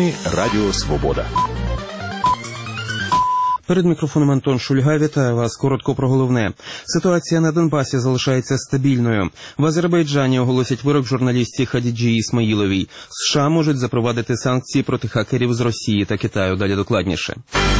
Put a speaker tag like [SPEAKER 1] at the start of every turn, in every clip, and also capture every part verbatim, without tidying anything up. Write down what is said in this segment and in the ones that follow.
[SPEAKER 1] Новини Радіо Свобода.
[SPEAKER 2] Перед мікрофоном Антон Шульга. Вітаю вас. Коротко про головне. Ситуація на Донбасі залишається стабільною. В Азербайджані оголосять вирок журналістці Хадіджі Ісмаїловій. США можуть запровадити санкції проти хакерів з Росії та Китаю. Далі докладніше.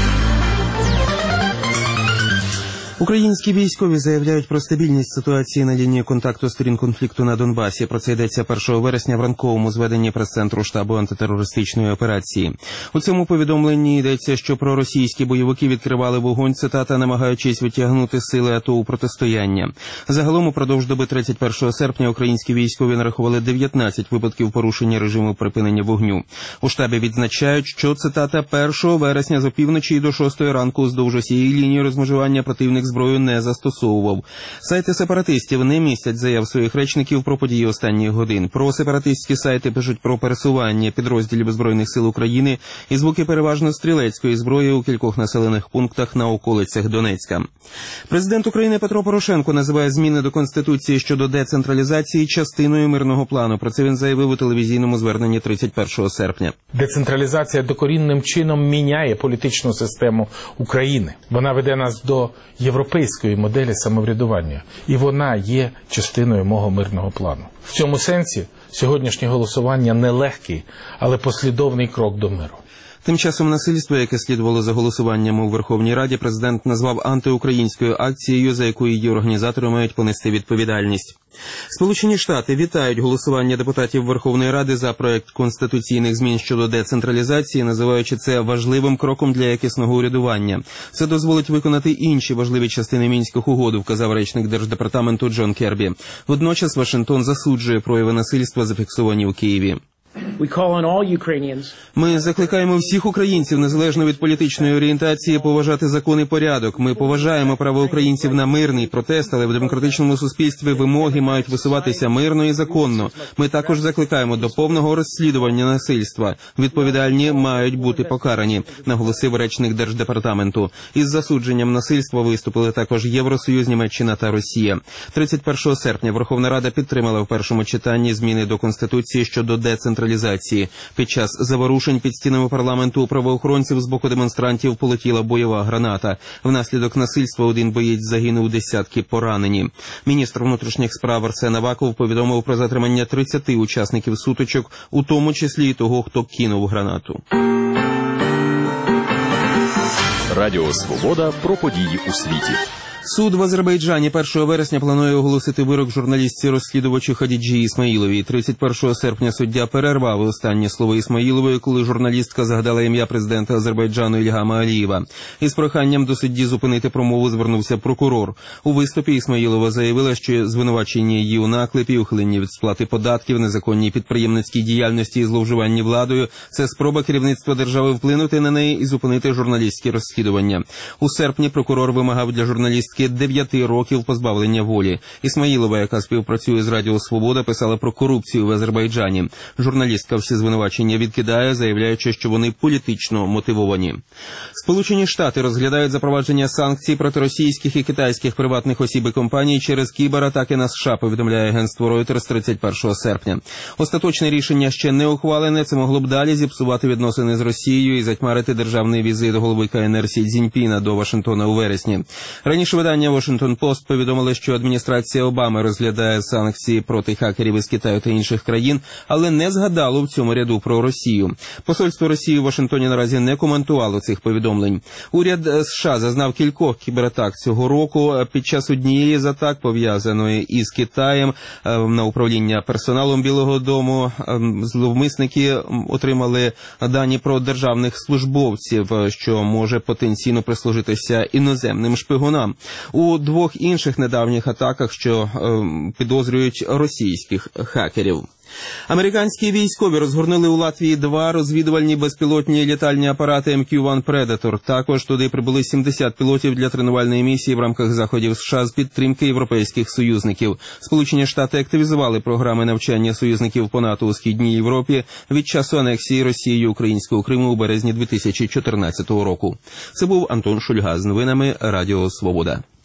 [SPEAKER 2] Українські військові заявляють про стабільність ситуації на лінії контакту сторін конфлікту на Донбасі. Про це йдеться першого вересня в ранковому зведенні прес-центру штабу антитерористичної операції. У цьому повідомленні йдеться, що проросійські бойовики відкривали вогонь, цитата, намагаючись витягнути сили АТО у протистояння. Загалом упродовж доби тридцять першого серпня українські військові нарахували дев'ятнадцять випадків порушення режиму припинення вогню. У штабі відзначають, що, цитата, першого вересня з опівночі і до шостої ранку вздовж усієї лінії розмежування противник зброю не застосовував. Сайти сепаратистів не містять заяв своїх речників про події останніх годин. Про сепаратистські сайти пишуть про пересування підрозділів Збройних сил України і звуки переважно стрілецької зброї у кількох населених пунктах на околицях Донецька. Президент України Петро Порошенко називає зміни до Конституції щодо децентралізації частиною мирного плану. Про це він заявив у телевізійному зверненні тридцять першого серпня.
[SPEAKER 3] Децентралізація докорінним чином міняє політичну систему України. Вона веде нас до європейської моделі самоврядування. І вона є частиною мого мирного плану. В цьому сенсі сьогоднішнє голосування нелегкий, але послідовний крок до миру.
[SPEAKER 2] Тим часом насильство, яке слідувало за голосуванням у Верховній Раді, президент назвав антиукраїнською акцією, за яку її організатори мають понести відповідальність. Сполучені Штати вітають голосування депутатів Верховної Ради за проект конституційних змін щодо децентралізації, називаючи це важливим кроком для якісного урядування. Це дозволить виконати інші важливі частини Мінських угод, вказав речник Держдепартаменту Джон Кербі. Водночас Вашингтон засуджує прояви насильства, зафіксовані у Києві. Ми закликаємо всіх українців, незалежно від політичної орієнтації, поважати закон і порядок. Ми поважаємо право українців на мирний протест, але в демократичному суспільстві вимоги мають висуватися мирно і законно. Ми також закликаємо до повного розслідування насильства. Відповідальні мають бути покарані, наголосив речник Держдепартаменту. Із засудженням насильства виступили також Євросоюз, Німеччина та Росія. тридцять першого серпня Верховна Рада підтримала в першому читанні зміни до Конституції щодо децентралізації. Під час заворушень під стінами парламенту у правоохоронців з боку демонстрантів полетіла бойова граната. Внаслідок насильства один боєць загинув, десятки поранені. Міністр внутрішніх справ Арсен Аваков повідомив про затримання тридцяти учасників сутичок, у тому числі і того, хто кинув гранату.
[SPEAKER 1] Радіо Свобода про події у світі.
[SPEAKER 2] Суд в Азербайджані першого вересня планує оголосити вирок журналістці-розслідувачу Хадіджі Ісмаїловій. тридцять першого серпня суддя перервав останнє слово Ісмаїлової, коли журналістка згадала ім'я президента Азербайджану Ільгама Алієва. Із проханням до судді зупинити промову звернувся прокурор. У виступі Ісмаїлова заявила, що звинувачення її у наклепі, ухиленні від сплати податків, незаконній підприємницькій діяльності і зловживанні владою – це спроба керівництва держави вплинути на неї і зупинити журналістські розслідування. У серпні прокурор вимагав для журналістки дев'яти років позбавлення волі. Ісмаїлова, яка співпрацює з Радіо Свобода, писала про корупцію в Азербайджані. Журналістка всі звинувачення відкидає, заявляючи, що вони політично мотивовані. Сполучені Штати розглядають запровадження санкцій проти російських і китайських приватних осіб і компаній через кібератаки на США, повідомляє агентство Reuters тридцять першого серпня. Остаточне рішення ще не ухвалене, це могло б далі зіпсувати відносини з Росією і затьмарити державний візит голови КНР Сі Цзіньпіна до Вашингтона у вересні. Раніше видання Washington Post повідомило, що адміністрація Обами розглядає санкції проти хакерів із Китаю та інших країн, але не згадало в цьому ряду про Росію. Посольство Росії в Вашингтоні наразі не коментувало цих повідомлень. Уряд США зазнав кількох кібератак цього року. Під час однієї з атак, пов'язаної із Китаєм, на управління персоналом Білого дому, зловмисники отримали дані про державних службовців, що може потенційно прислужитися іноземним шпигунам. У двох інших недавніх атаках, що е, підозрюють російських хакерів. Американські військові розгорнули у Латвії два розвідувальні безпілотні літальні апарати Ем Кью один Predator. Також туди прибули сімдесят пілотів для тренувальної місії в рамках заходів США з підтримки європейських союзників. Сполучені Штати активізували програми навчання союзників по НАТО у Східній Європі від часу анексії Росією українського Криму у березні дві тисячі чотирнадцятого року. Це був Антон Шульга з новинами Радіо Свобода.